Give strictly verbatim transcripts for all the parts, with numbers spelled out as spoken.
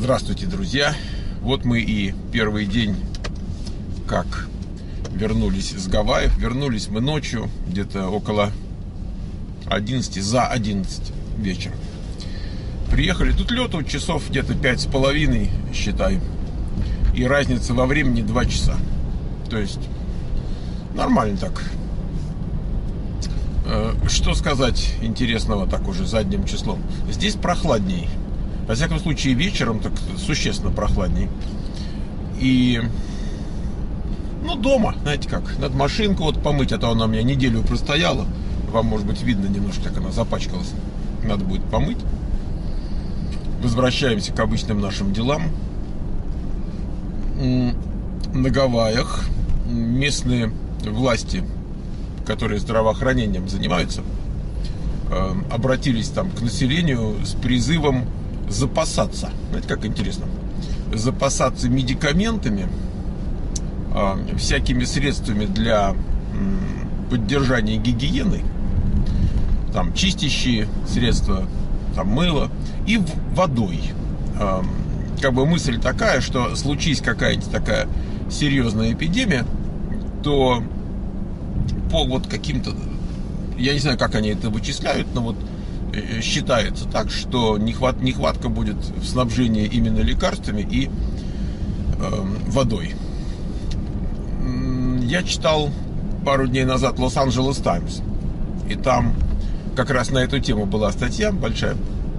Здравствуйте, друзья! Вот мы и первый день, как вернулись с Гавайев. Вернулись мы ночью, где-то около одиннадцати, за одиннадцать вечера. Приехали, тут лету часов где-то пять с половиной, считай. И разница во времени два часа. То есть нормально так. Что сказать интересного так уже задним числом? Здесь прохладней. Во всяком случае, вечером так существенно прохладней. И, ну, дома, знаете как, надо машинку вот помыть, а то она у меня неделю простояла. Вам, может быть, видно немножко, как она запачкалась. Надо будет помыть. Возвращаемся к обычным нашим делам. На Гавайях местные власти, которые здравоохранением занимаются, обратились там к населению с призывом запасаться. Знаете, как интересно? Запасаться медикаментами, всякими средствами для поддержания гигиены, там чистящие средства, там мыло и водой. Как бы мысль такая, что случись какая-нибудь такая серьезная эпидемия, то по вот каким-то, я не знаю, как они это вычисляют, но вот считается так, что нехват, нехватка будет в снабжении именно лекарствами и э, водой. Я читал пару дней назад Лос-Анджелес Таймс, и там как раз на эту тему была статья большая.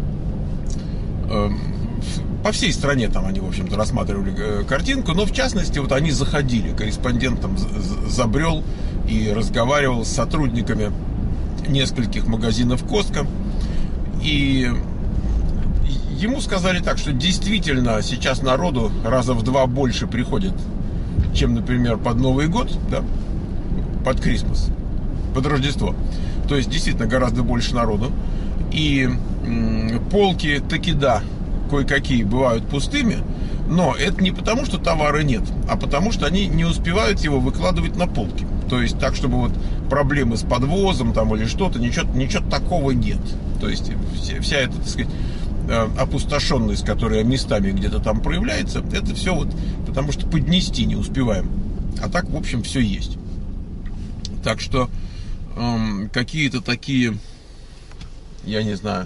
Э, по всей стране там они, в общем-то, рассматривали картинку, но в частности вот они заходили, корреспондент там забрел и разговаривал с сотрудниками нескольких магазинов Costco. И ему сказали так, что действительно сейчас народу раза в два больше приходит, чем, например, под Новый год, да, под Крисмас, под Рождество. То есть действительно гораздо больше народу. И м, полки таки да, кое-какие бывают пустыми, но это не потому, что товара нет, а потому, что они не успевают его выкладывать на полки. То есть так, чтобы вот проблемы с подвозом там или что-то, ничего, ничего такого нет. То есть вся, вся эта, так сказать, опустошенность, которая местами где-то там проявляется, это все вот потому, что поднести не успеваем. А так, в общем, все есть. Так что эм, какие-то такие, я не знаю,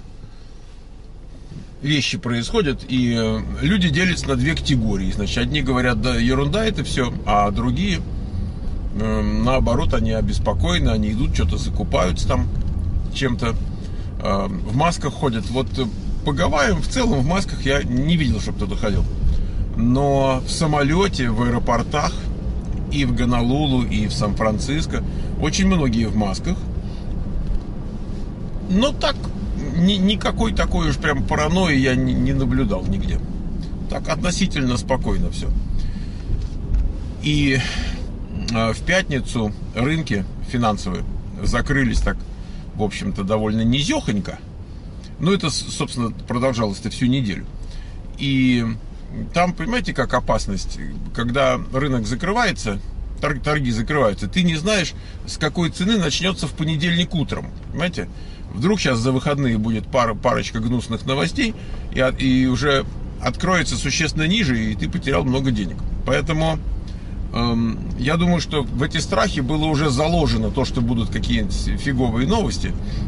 вещи происходят, и э, люди делятся на две категории. Значит, одни говорят, да, ерунда это все, а другие, э, наоборот, они обеспокоены, они идут, что-то закупаются там чем-то, э, в масках ходят. Вот по Гавайям в целом в масках я не видел, чтобы кто-то ходил. Но в самолете, в аэропортах, и в Гонолулу, и в Сан-Франциско очень многие в масках. Но так, ни, никакой такой уж прям паранойи я не, не наблюдал нигде. Так относительно спокойно все. И э, в пятницу рынки финансовые закрылись так, в общем-то, довольно низехонько. Но это, собственно, продолжалось-то всю неделю. И там, понимаете, как опасность, когда рынок закрывается, торги закрываются, ты не знаешь, с какой цены начнется в понедельник утром. Понимаете? Вдруг сейчас за выходные будет пара, парочка гнусных новостей, и, и уже откроется существенно ниже, и ты потерял много денег. Поэтому эм, я думаю, что в эти страхи было уже заложено то, что будут какие-нибудь фиговые новости.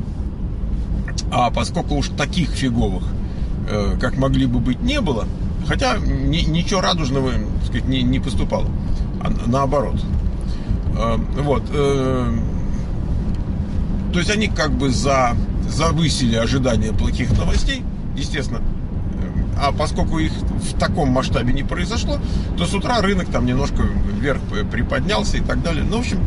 А поскольку уж таких фиговых, э, как могли бы быть, не было, хотя ни, ничего радужного, так сказать, не, не поступало, а наоборот. Э, вот. Э, то есть они как бы за, завысили ожидания плохих новостей, естественно. А поскольку их в таком масштабе не произошло, то с утра рынок там немножко вверх приподнялся и так далее. Ну, в общем,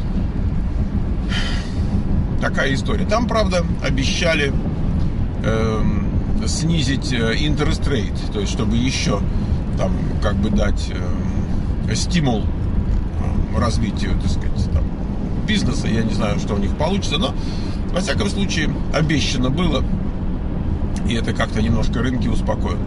такая история. Там, правда, обещали э, снизить interest rate, то есть чтобы еще там как бы дать э, стимул э, развитию, так сказать, там, бизнеса. Я не знаю, что у них получится, но во всяком случае обещано было, и это как-то немножко рынки успокоило.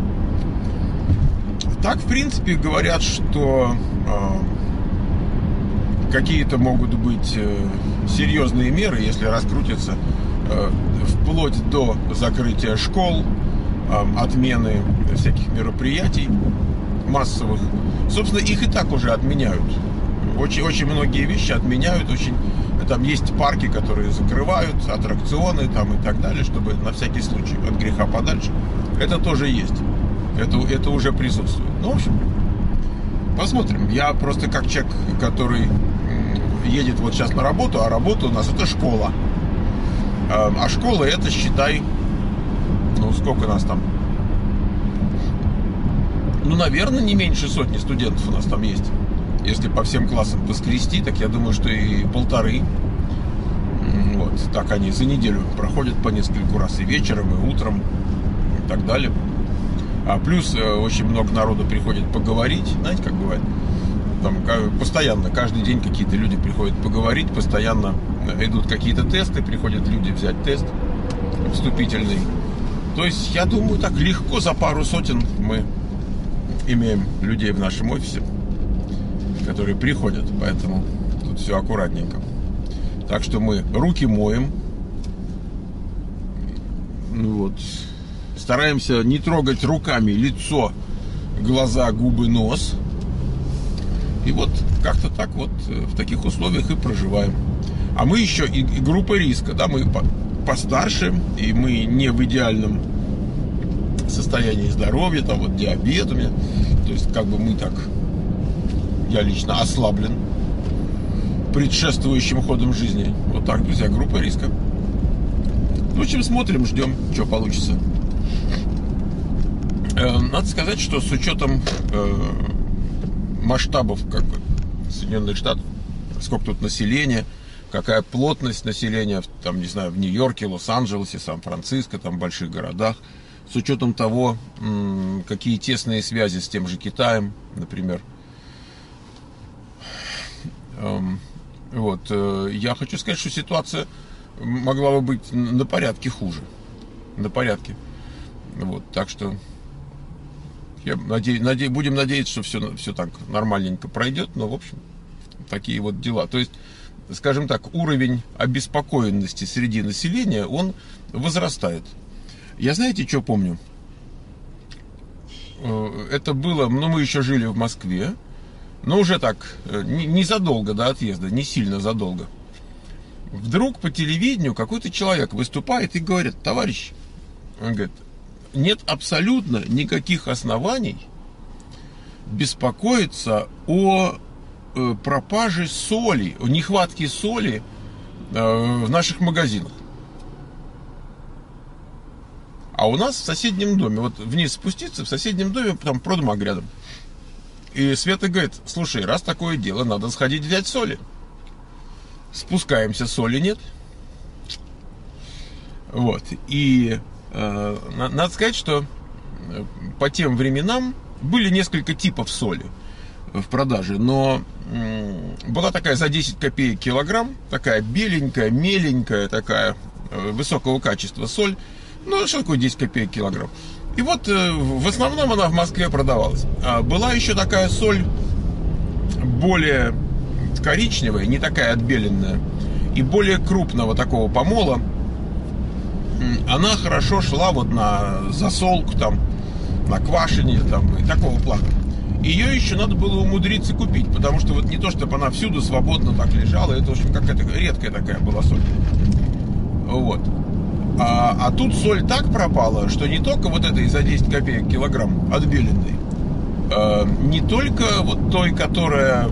Так, в принципе, говорят, что э, какие-то могут быть э, серьезные меры, если раскрутятся, э, вплоть до закрытия школ, отмены всяких мероприятий массовых. Собственно, их и так уже отменяют. Очень, очень многие вещи отменяют. Очень, там есть парки, которые закрывают, аттракционы там и так далее, чтобы на всякий случай, от греха подальше. Это тоже есть. Это, это уже присутствует. Ну, в общем, посмотрим. Я просто как человек, который едет вот сейчас на работу, а работа у нас это школа. А школа это, считай, ну, сколько нас там? Ну, наверное, не меньше сотни студентов у нас там есть. Если по всем классам поскрести, так я думаю, что и полторы. Вот, так они за неделю проходят по нескольку раз, и вечером, и утром, и так далее. А плюс очень много народу приходит поговорить, знаете, как бывает? Там постоянно, каждый день какие-то люди приходят поговорить, постоянно идут какие-то тесты, приходят люди взять тест вступительный. То есть, я думаю, так легко за пару сотен мы имеем людей в нашем офисе, которые приходят, поэтому тут все аккуратненько. Так что мы руки моем, ну вот, стараемся не трогать руками лицо, глаза, губы, нос. И вот как-то так вот в таких условиях и проживаем. А мы еще и, и группа риска, да, мы по, постарше, и мы не в идеальном состоянии здоровья, там вот диабет у меня. То есть как бы мы так, я лично ослаблен предшествующим ходом жизни. Вот так, друзья, группа риска. В общем, смотрим, ждем, что получится. Э, надо сказать, что с учетом э, масштабов как бы Соединенных Штатов, сколько тут населения, какая плотность населения, там, не знаю, в Нью-Йорке, Лос-Анджелесе, Сан-Франциско, там, в больших городах, с учетом того, какие тесные связи с тем же Китаем, например. Вот, я хочу сказать, что ситуация могла бы быть на порядке хуже. На порядке. Вот, так что я надеюсь, надеюсь, будем надеяться, что все, все так нормальненько пройдет, но, в общем, такие вот дела. То есть, скажем так, уровень обеспокоенности среди населения, он возрастает. Я, знаете, что помню? Это было, ну, мы еще жили в Москве, но уже так, не, не задолго до отъезда, не сильно задолго. Вдруг по телевидению какой-то человек выступает и говорит: товарищ, он говорит, нет абсолютно никаких оснований беспокоиться о э, пропаже соли, о нехватке соли э, в наших магазинах. А у нас в соседнем доме, вот вниз спуститься, в соседнем доме, там продмаг рядом. И Света говорит: слушай, раз такое дело, надо сходить взять соли. Спускаемся, соли нет. Вот. И э, надо сказать, что по тем временам были несколько типов соли в продаже, но э, была такая за десять копеек килограмм, такая беленькая, меленькая, такая э, высокого качества соль. Ну, что такое десять копеек килограмм? И вот э, в основном она в Москве продавалась. А была еще такая соль более коричневая, не такая отбеленная, и более крупного такого помола. Она хорошо шла вот на засолку, там, на квашение, там, и такого плана. Ее еще надо было умудриться купить, потому что вот не то, чтобы она всюду свободно так лежала, это, в общем, какая-то редкая такая была соль. Вот. А, а тут соль так пропала, что не только вот этой за десять копеек килограмм отбеленной, а, не только вот той, которая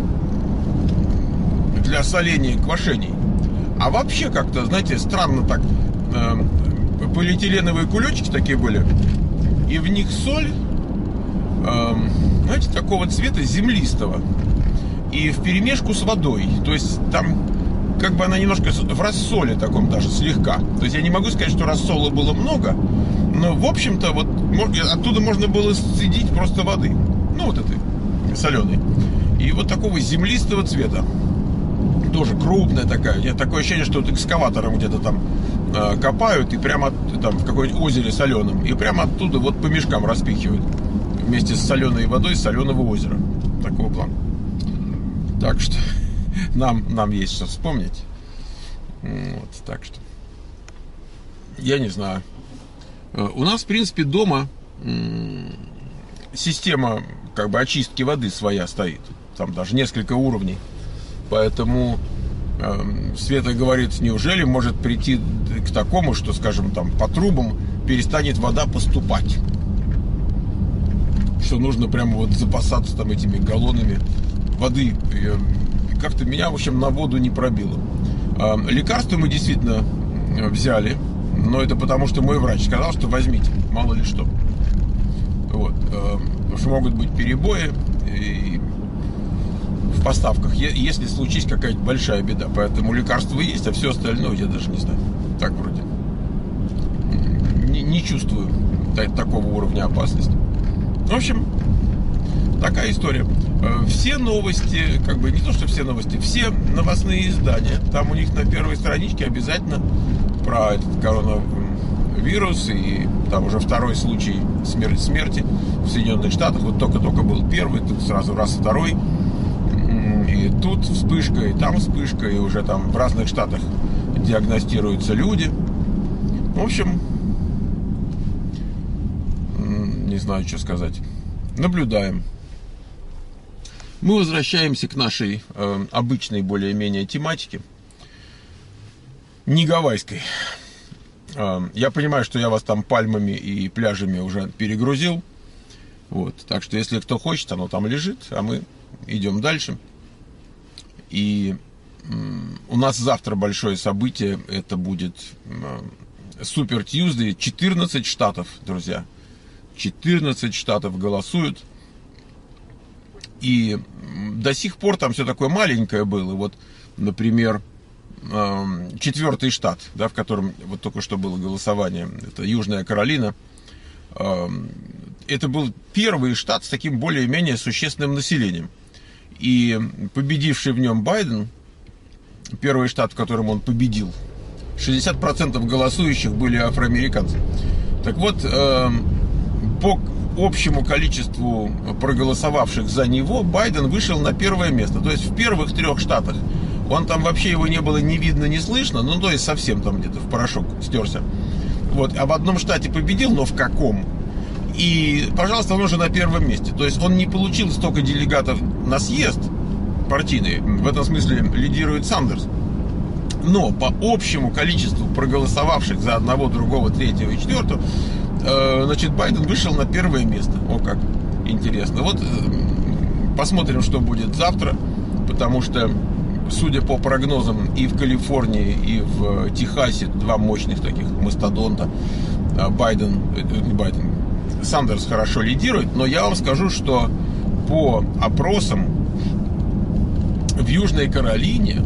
для соления и квашений, а вообще как-то, знаете, странно так, а, полиэтиленовые кулечки такие были, и в них соль, а, знаете, такого цвета землистого, и вперемешку с водой, то есть там как бы она немножко в рассоле таком даже слегка. То есть я не могу сказать, что рассола было много, но в общем-то вот оттуда можно было сцедить просто воды. Ну вот этой соленой. И вот такого землистого цвета. Тоже крупная такая. У меня такое ощущение, что вот экскаватором где-то там э, копают и прямо там в какой-нибудь озере соленом. И прямо оттуда вот по мешкам распихивают. Вместе с соленой водой с соленого озера. Такого плана. Так что... Нам, нам есть что вспомнить. Вот, так что я не знаю. У нас, в принципе, дома система как бы очистки воды своя стоит. Там даже несколько уровней. Поэтому э, Света говорит, неужели может прийти к такому, что, скажем, там по трубам перестанет вода поступать? Что нужно прямо вот запасаться там этими галлонами воды. И как-то меня, в общем, на воду не пробило. Э, лекарства мы действительно взяли. Но это потому, что мой врач сказал, что возьмите, мало ли что. Вот. Потому что могут быть перебои и в поставках, если случись какая-то большая беда. Поэтому лекарства есть, а все остальное я даже не знаю. Так вроде. Не, не чувствую такого уровня опасности. В общем, такая история. Все новости, как бы не то, что все новости, все новостные издания, там у них на первой страничке обязательно про этот коронавирус, и там уже второй случай смерти, смерти в Соединенных Штатах. Вот только-только был первый, тут сразу раз второй. И тут вспышка, и там вспышка, и уже там в разных штатах диагностируются люди. В общем, не знаю, что сказать. Наблюдаем. Мы возвращаемся к нашей э, обычной более-менее тематике. Не гавайской. Э, я понимаю, что я вас там пальмами и пляжами уже перегрузил. Вот. Так что, если кто хочет, оно там лежит, а мы идем дальше. И э, у нас завтра большое событие. Это будет э, Super Tuesday. четырнадцать штатов, друзья. четырнадцать штатов голосуют. И до сих пор там все такое маленькое было. Вот, например, четвертый штат, да, в котором вот только что было голосование, это Южная Каролина. Это был первый штат с таким более-менее существенным населением. И победивший в нем Байден, первый штат, в котором он победил, шестьдесят процентов голосующих были афроамериканцы. Так вот, по общему количеству проголосовавших за него Байден вышел на первое место. То есть в первых трех штатах он там вообще его не было ни видно, ни слышно. Ну, то есть совсем там где-то в порошок стерся. Вот. А в одном штате победил, но в каком? И, пожалуйста, он уже на первом месте. То есть он не получил столько делегатов на съезд партийный. В этом смысле лидирует Сандерс. Но по общему количеству проголосовавших за одного, другого, третьего и четвертого, значит, Байден вышел на первое место. О, как интересно. Вот посмотрим, что будет завтра. Потому что, судя по прогнозам, и в Калифорнии, и в Техасе, два мощных таких мастодонта, Байден, не Байден, Сандерс хорошо лидирует. Но я вам скажу, что по опросам в Южной Каролине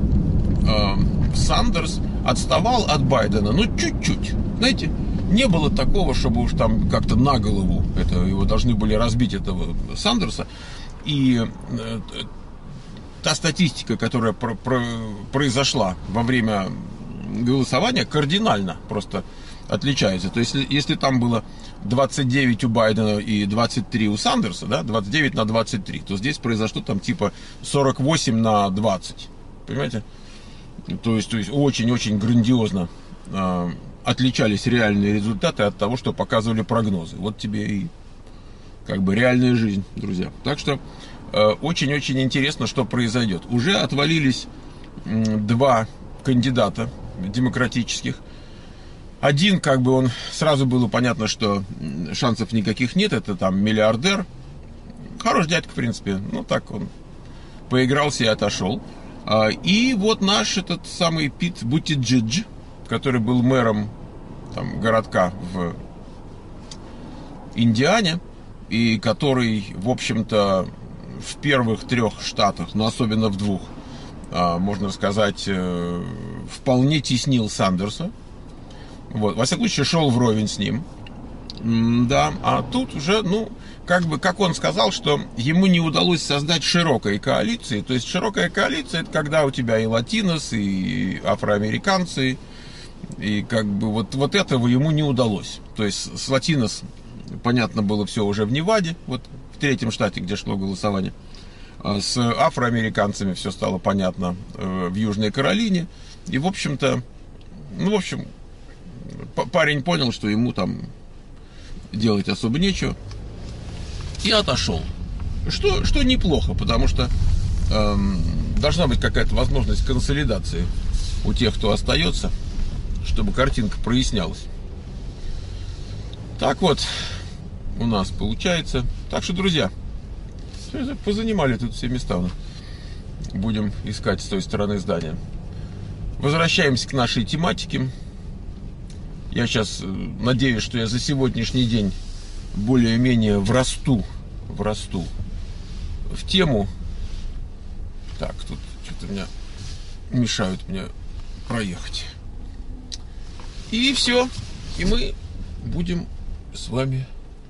Сандерс отставал от Байдена, ну, чуть-чуть. Знаете, не было такого, чтобы уж там как-то на голову это, его должны были разбить, этого Сандерса. И э, та статистика, которая про, про, произошла во время голосования, кардинально просто отличается. То есть, если, если там было двадцать девять у Байдена и двадцать три у Сандерса, да, двадцать девять на двадцать три, то здесь произошло там типа сорок восемь на двадцать. Понимаете? То есть, то есть очень-очень грандиозно э, отличались реальные результаты от того, что показывали прогнозы. Вот тебе и как бы реальная жизнь, друзья. Так что очень-очень э, интересно, что произойдет. Уже отвалились э, два кандидата демократических. Один, как бы он, сразу было понятно, что шансов никаких нет. Это там миллиардер. Хороший дядька, в принципе. Ну, так он поигрался и отошел. А, и вот наш этот самый Пит Бутиджидж, который был мэром там городка в Индиане, и который, в общем-то, в первых трех штатах, но особенно в двух, можно сказать, вполне теснил Сандерса. Вот. Во всяком случае, шел вровень с ним. Да, а тут уже, ну, как бы, как он сказал, что ему не удалось создать широкой коалиции. То есть широкая коалиция — это когда у тебя и латинос, и афроамериканцы, и как бы вот, вот этого ему не удалось. То есть с латинос, понятно было, все уже в Неваде, вот в третьем штате, где шло голосование. А с афроамериканцами все стало понятно в Южной Каролине. И, в общем-то, ну, в общем, парень понял, что ему там делать особо нечего. И отошел. Что, что неплохо, потому что эм, должна быть какая-то возможность консолидации у тех, кто остается, чтобы картинка прояснялась. Так вот у нас получается. Так что, друзья, позанимали тут все места. Будем искать с той стороны здания. Возвращаемся к нашей тематике. Я сейчас надеюсь, что я за сегодняшний день более-менее врасту, врасту в тему. Так, тут что-то меня мешают мне проехать. И все. И мы будем с вами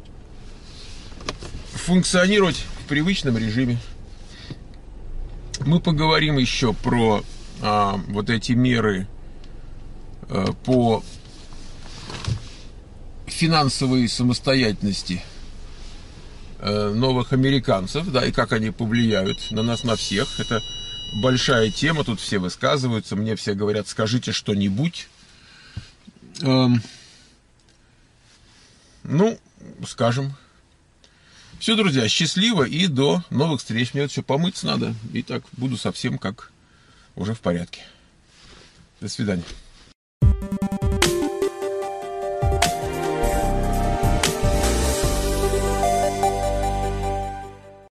функционировать в привычном режиме. Мы поговорим еще про а, вот эти меры а, по финансовой самостоятельности а, новых американцев, да, и как они повлияют на нас, на всех. Это большая тема, тут все высказываются, мне все говорят, скажите что-нибудь. А, ну, скажем. Все, друзья, счастливо и до новых встреч. Мне все помыться надо. И так буду совсем как уже в порядке. До свидания.